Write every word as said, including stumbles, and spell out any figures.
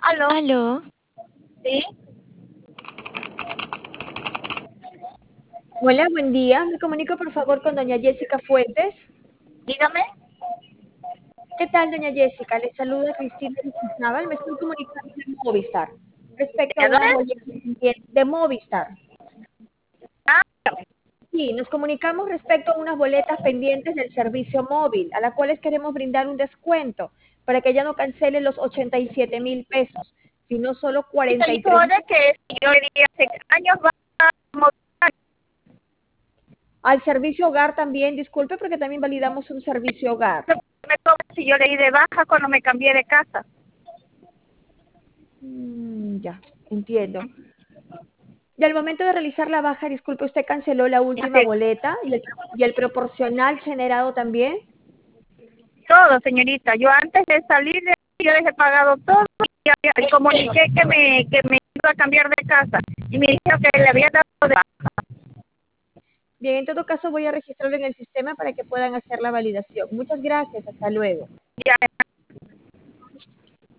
Aló, Aló, sí, Hola, buen día. Me comunico por favor con doña Jessica Fuentes. dígame, ¿Qué tal, doña Jessica? Le saluda Cristina Naval. Me estoy comunicando de Movistar respecto a ¿de unas dónde? boletas pendientes de Movistar. Ah, Sí, nos comunicamos respecto a unas boletas pendientes del servicio móvil, a las cuales queremos brindar un descuento para que ella no cancele los ochenta y siete mil pesos, sino solo y se cuarenta y tres. supone que si yo iría hace años va a movilizar. Al servicio hogar también, disculpe, porque también validamos un servicio hogar. Me cobra si yo le di de baja cuando me cambié de casa. Mm, ya, entiendo. Y al momento de realizar la baja, disculpe, ¿usted canceló la última Así, boleta y el, y el proporcional generado también? todo, señorita. Yo antes de salir de ahí, yo dejé pagado todo y, y comuniqué que me, que me iba a cambiar de casa. Y me dijeron que le había dado de baja. Bien, en todo caso voy a registrarlo en el sistema para que puedan hacer la validación. Muchas gracias, hasta luego. Ya